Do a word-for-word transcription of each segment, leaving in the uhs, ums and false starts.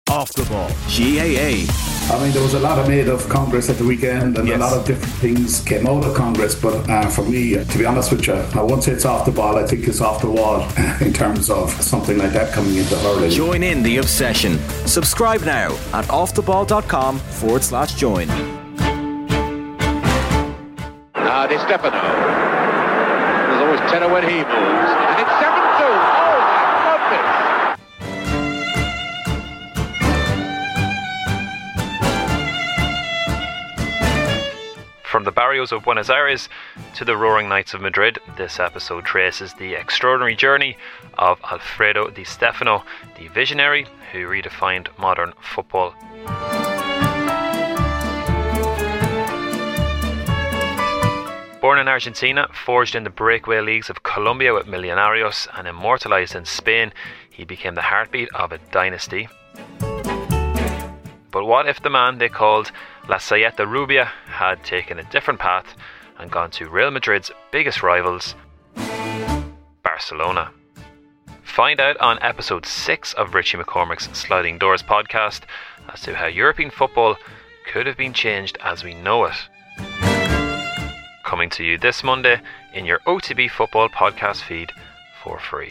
Off the Ball, G A A. I mean, there was a lot of made of Congress at the weekend, and yes. a lot of different things came out of Congress. But uh, for me, to be honest with you, I won't say it's off the ball. I think it's off the wall in terms of something like that coming into hurling. Join in the obsession. Subscribe now at offtheball.com forward slash join. Now Di Stefano. There's always tenor when he moves, and it's seven two. Oh my goodness! From the barrios of Buenos Aires to the roaring nights of Madrid, this episode traces the extraordinary journey of Alfredo Di Stefano, the visionary who redefined modern football. Born in Argentina, forged in the breakaway leagues of Colombia with Millonarios and immortalised in Spain, he became the heartbeat of a dynasty. But what if the man they called La Saeta Rubia had taken a different path and gone to Real Madrid's biggest rivals, Barcelona? Find out on episode six of Richie McCormick's Sliding Doors podcast as to how European football could have been changed as we know it. Coming to you this Monday in your O T B Football podcast feed for free.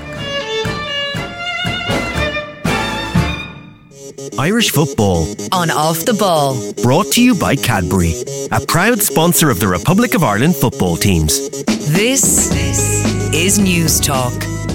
Irish football on Off the Ball, brought to you by Cadbury, a proud sponsor of the Republic of Ireland football teams. This is News Talk.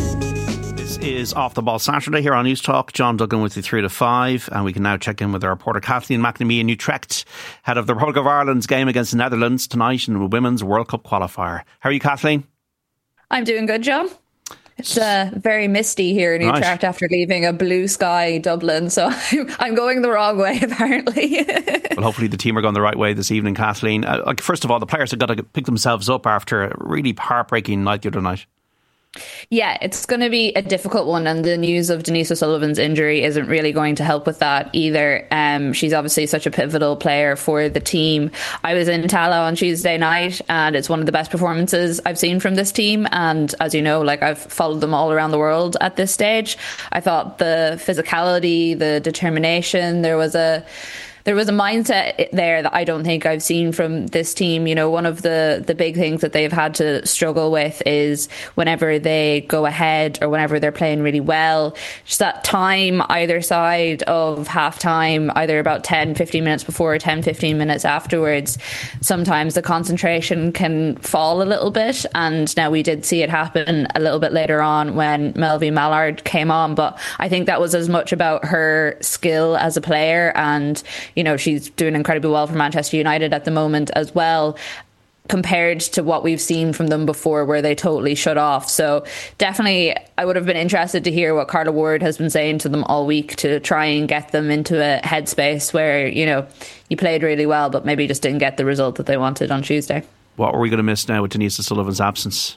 This is Off the Ball Saturday here on News Talk. John Duggan with you three to five, and we can now check in with our reporter Kathleen McNamee in Utrecht, head of the Republic of Ireland's game against the Netherlands tonight in the Women's World Cup qualifier. How are you, Kathleen? I'm doing good, John. It's uh, very misty here in Utrecht right. after leaving a blue sky Dublin, so I'm going the wrong way apparently. Well, hopefully the team are going the right way this evening, Kathleen. Uh, like, first of all, the players have got to pick themselves up after a really heartbreaking night the other night. Yeah, it's going to be a difficult one, and the news of Denise O'Sullivan's injury isn't really going to help with that either. Um, she's obviously such a pivotal player for the team. I was in Tala on Tuesday night, and it's one of the best performances I've seen from this team. And as you know, like I've followed them all around the world at this stage. I thought the physicality, the determination, there was a There was a mindset there that I don't think I've seen from this team. You know, one of the, the big things that they've had to struggle with is whenever they go ahead or whenever they're playing really well, just that time either side of half time, either about ten, fifteen minutes before or ten, fifteen minutes afterwards, sometimes the concentration can fall a little bit. And now we did see it happen a little bit later on when Melvie Mallard came on. But I think that was as much about her skill as a player, and you know, she's doing incredibly well for Manchester United at the moment as well, compared to what we've seen from them before where they totally shut off. So definitely I would have been interested to hear what Carla Ward has been saying to them all week to try and get them into a headspace where, you know, you played really well but maybe just didn't get the result that they wanted on Tuesday. What are we going to miss now with Denise O'Sullivan's absence?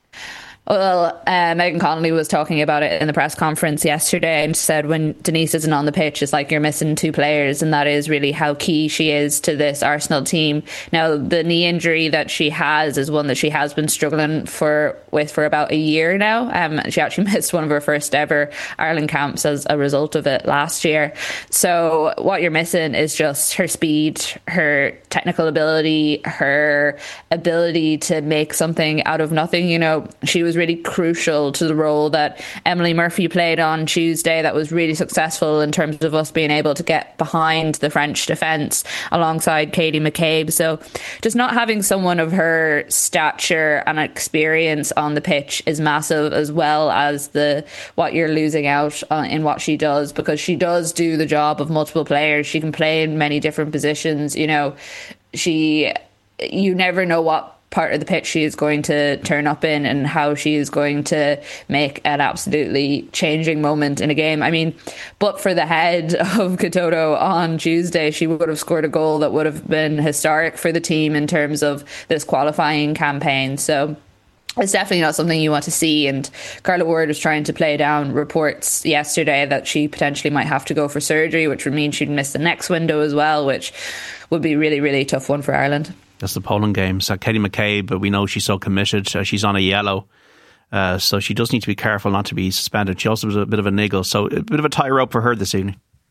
Well, uh, Megan Connolly was talking about it in the press conference yesterday and said when Denise isn't on the pitch, it's like you're missing two players, and that is really how key she is to this Arsenal team. Now, the knee injury that she has is one that she has been struggling for with for about a year now. Um, she actually missed one of her first ever Ireland camps as a result of it last year. So what you're missing is just her speed, her technical ability, her ability to make something out of nothing. You know, she was really crucial to the role that Emily Murphy played on Tuesday that was really successful in terms of us being able to get behind the French defence alongside Katie McCabe. So just not having someone of her stature and experience on the pitch is massive, as well as the what you're losing out uh, in what she does, because she does do the job of multiple players. She can play in many different positions. You know, she you never know what part of the pitch she is going to turn up in and how she is going to make an absolutely changing moment in a game. I mean, but for the head of Katoto on Tuesday, she would have scored a goal that would have been historic for the team in terms of this qualifying campaign. So it's definitely not something you want to see. And Carla Ward was trying to play down reports yesterday that she potentially might have to go for surgery, which would mean she'd miss the next window as well, which would be really, really tough one for Ireland. That's the Poland game. So Katie McCabe, but we know she's so committed. Uh, she's on a yellow. Uh, so she does need to be careful not to be suspended. She also was a bit of a niggle. So a bit of a tie rope for her this evening.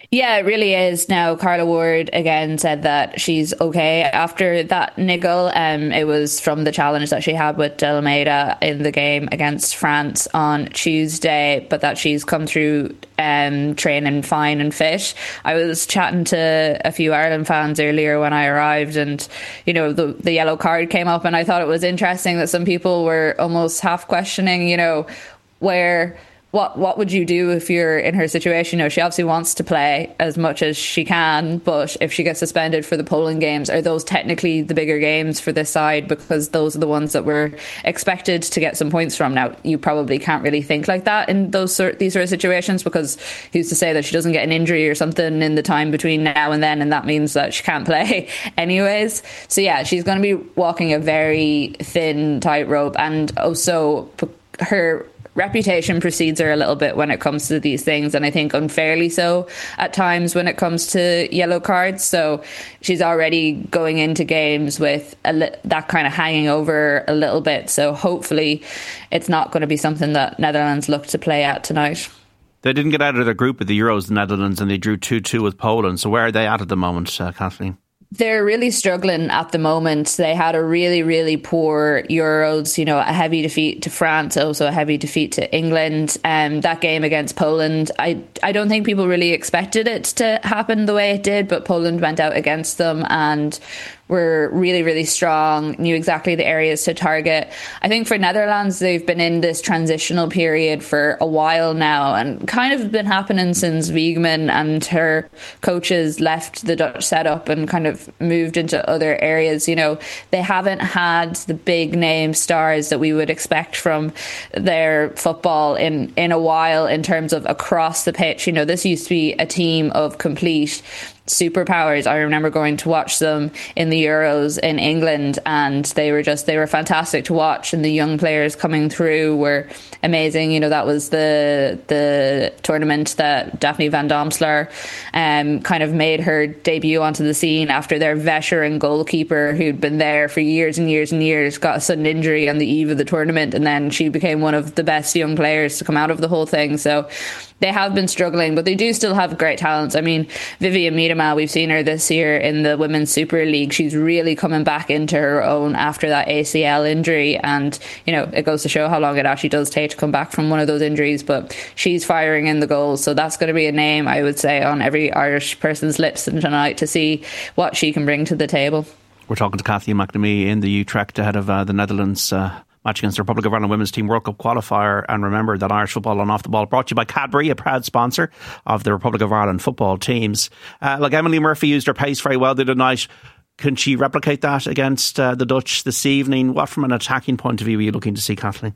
Yeah, it really is. Now, Carla Ward again said that she's okay after that niggle. Um, it was from the challenge that she had with De Almeida in the game against France on Tuesday, but that she's come through um, training fine and fit. I was chatting to a few Ireland fans earlier when I arrived, and you know the the yellow card came up, and I thought it was interesting that some people were almost half questioning, you know, where. What what would you do if you're in her situation? You know, she obviously wants to play as much as she can, but if she gets suspended for the Poland games, are those technically the bigger games for this side? Because those are the ones that we're expected to get some points from. Now, you probably can't really think like that in those sort these sort of situations, because who's to say that she doesn't get an injury or something in the time between now and then, and that means that she can't play anyways. So yeah, she's going to be walking a very thin tightrope, and also her reputation precedes her a little bit when it comes to these things, and I think unfairly so at times when it comes to yellow cards. So she's already going into games with a li- that kind of hanging over a little bit. So hopefully it's not going to be something that Netherlands look to play at tonight. They didn't get out of their group with the Euros, the Netherlands, and they drew two two with Poland. So where are they at at the moment, uh, Kathleen? They're really struggling at the moment. They had a really, really poor Euros, you know, a heavy defeat to France, also a heavy defeat to England. Um, that game against Poland, I, I don't think people really expected it to happen the way it did, but Poland went out against them and were really, really strong, knew exactly the areas to target. I think for Netherlands, they've been in this transitional period for a while now, and kind of been happening since Wiegman and her coaches left the Dutch setup and kind of moved into other areas. You know, they haven't had the big name stars that we would expect from their football in, in a while in terms of across the pitch. You know, this used to be a team of complete superpowers. I remember going to watch them in the Euros in England, and they were just they were fantastic to watch, and the young players coming through were amazing. You know, that was the the tournament that Daphne van Domselaar um, kind of made her debut onto the scene after their veteran goalkeeper, who'd been there for years and years and years, got a sudden injury on the eve of the tournament, and then she became one of the best young players to come out of the whole thing. So they have been struggling, but they do still have great talents. I mean, Vivian Miedema, we've seen her this year in the Women's Super League. She's really coming back into her own after that A C L injury. And, you know, it goes to show how long it actually does take to come back from one of those injuries. But she's firing in the goals. So that's going to be a name, I would say, on every Irish person's lips tonight to see what she can bring to the table. We're talking to Kathleen McNamee in the Utrecht ahead of uh, the Netherlands uh match against the Republic of Ireland Women's Team World Cup qualifier. And remember that Irish Football on Off the Ball brought to you by Cadbury, a proud sponsor of the Republic of Ireland football teams. Uh, like Emily Murphy used her pace very well the other night. Can she replicate that against uh, the Dutch this evening? What, from an attacking point of view, are you looking to see, Kathleen?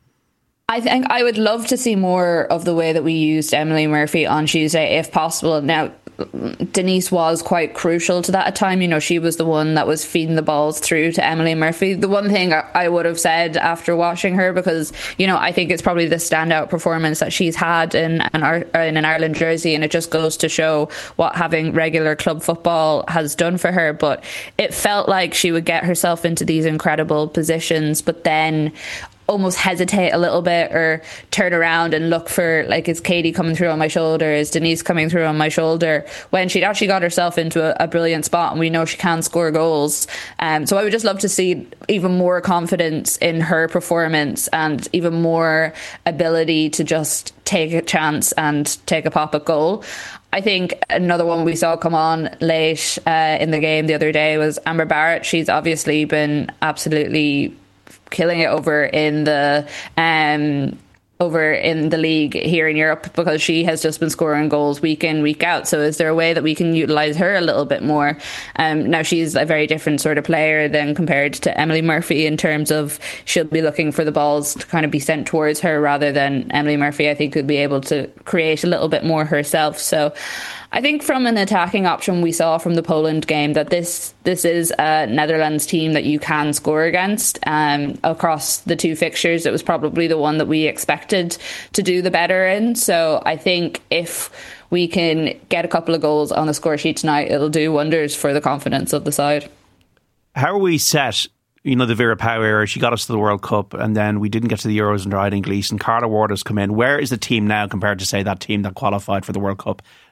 I think I would love to see more of the way that we used Emily Murphy on Tuesday, if possible. Now, Denise was quite crucial to that at time. You know, she was the one that was feeding the balls through to Emily Murphy. The one thing I would have said after watching her, because, you know, I think it's probably the standout performance that she's had in an, in an Ireland jersey, and it just goes to show what having regular club football has done for her. But it felt like she would get herself into these incredible positions, but then almost hesitate a little bit or turn around and look for, like, is Katie coming through on my shoulder, is Denise coming through on my shoulder, when she'd actually got herself into a, a brilliant spot, and we know she can score goals. Um, so I would just love to see even more confidence in her performance and even more ability to just take a chance and take a pop at goal. I think another one we saw come on late uh, in the game the other day was Amber Barrett. She's obviously been absolutely killing it over in the um over in the league here in Europe, because she has just been scoring goals week in, week out. So is there a way that we can utilise her a little bit more? Um, now, she's a very different sort of player than compared to Emily Murphy, in terms of she'll be looking for the balls to kind of be sent towards her, rather than Emily Murphy, I think, would be able to create a little bit more herself. So I think from an attacking option, we saw from the Poland game that this this is a Netherlands team that you can score against. Um, across the two fixtures, it was probably the one that we expected to do the better in. So I think if we can get a couple of goals on the score sheet tonight, it'll do wonders for the confidence of the side. How are we set? You know, the Vera Pauw era, she got us to the World Cup, and then we didn't get to the Euros under Aideen Gleeson. Carla Ward has come in. Where is the team now compared to, say, that team that qualified for the World Cup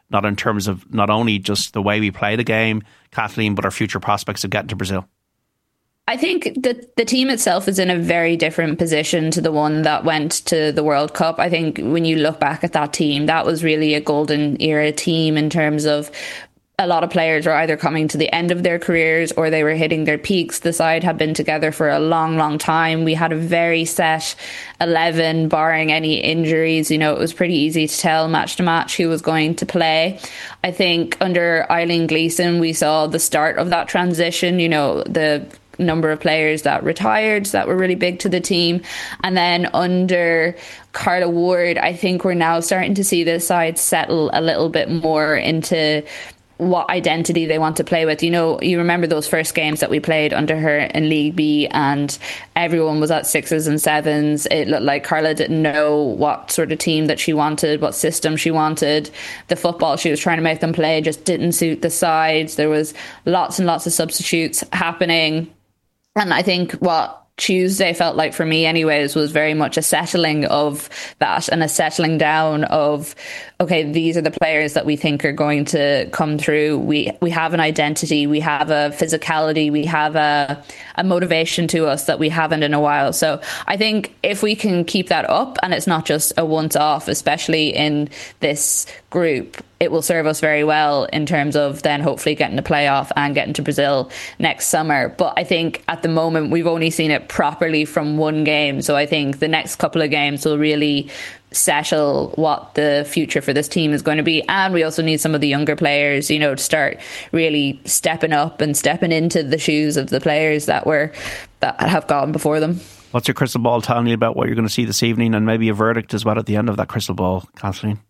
not in terms of not only just the way we play the game, Kathleen, but our future prospects of getting to Brazil? I think that the team itself is in a very different position to the one that went to the World Cup. I think when you look back at that team, that was really a golden era team in terms of a lot of players were either coming to the end of their careers or they were hitting their peaks. The side had been together for a long, long time. We had a very set eleven, barring any injuries. You know, it was pretty easy to tell match to match who was going to play. I think under Eileen Gleeson, we saw the start of that transition, you know, the number of players that retired that were really big to the team. And then under Carla Ward, I think we're now starting to see this side settle a little bit more into what identity they want to play with. You know, you remember those first games that we played under her in League B and everyone was at sixes and sevens. It looked like Carla didn't know what sort of team that she wanted, what system she wanted. The football she was trying to make them play just didn't suit the sides. There was lots and lots of substitutes happening. And I think what Tuesday felt like for me anyways was very much a settling of that and a settling down of, okay, these are the players that we think are going to come through. We we have an identity, we have a physicality, we have a, a motivation to us that we haven't in a while. So I think if we can keep that up and it's not just a once off, especially in this group, it will serve us very well in terms of then hopefully getting the playoff and getting to Brazil next summer. But I think at the moment we've only seen it properly from one game. So I think the next couple of games will really settle what the future for this team is going to be. And we also need some of the younger players, you know, to start really stepping up and stepping into the shoes of the players that were that have gone before them. What's your crystal ball telling you about what you're going to see this evening, and maybe a verdict as well at the end of that crystal ball, Kathleen?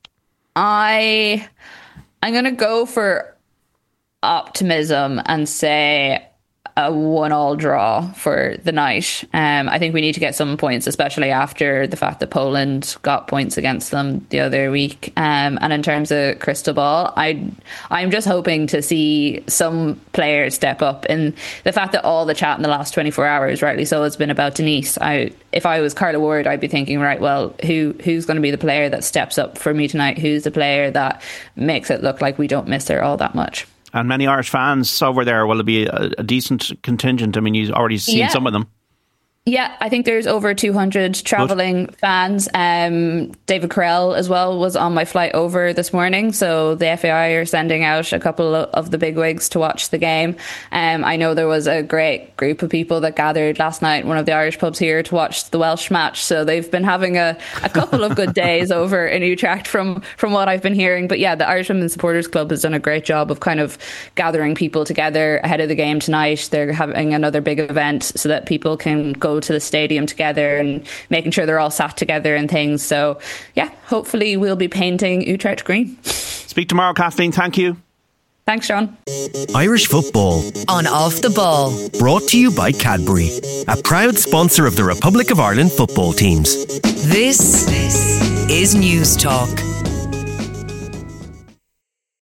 I, I'm going to go for optimism and say a one-all draw for the night. Um, I think we need to get some points, especially after the fact that Poland got points against them the other week. Um, and in terms of crystal ball, I, I'm just hoping to see some players step up. And the fact that all the chat in the last twenty-four hours, rightly so, has been about Denise. I, if I was Carla Ward, I'd be thinking, right, well, who who's going to be the player that steps up for me tonight? Who's the player that makes it look like we don't miss her all that much? And many Irish fans over there. Will it be a, a decent contingent? I mean, you've already seen yeah. some of them. Yeah, I think there's over two hundred travelling Good. fans. Um, David Carell as well was on my flight over this morning. So the F A I are sending out a couple of the bigwigs to watch the game. Um, I know there was a great group of people that gathered last night in one of the Irish pubs here to watch the Welsh match. So they've been having a, a couple of good days over in Utrecht from, from what I've been hearing. But yeah, the Irish Women's Supporters Club has done a great job of kind of gathering people together ahead of the game tonight. They're having another big event so that people can go to the stadium together and making sure they're all sat together and things. So yeah, hopefully we'll be painting Utrecht green. Speak tomorrow, Kathleen. Thank you. Thanks, Sean. Irish football on Off the Ball, brought to you by Cadbury, a proud sponsor of the Republic of Ireland football teams. This is News Talk.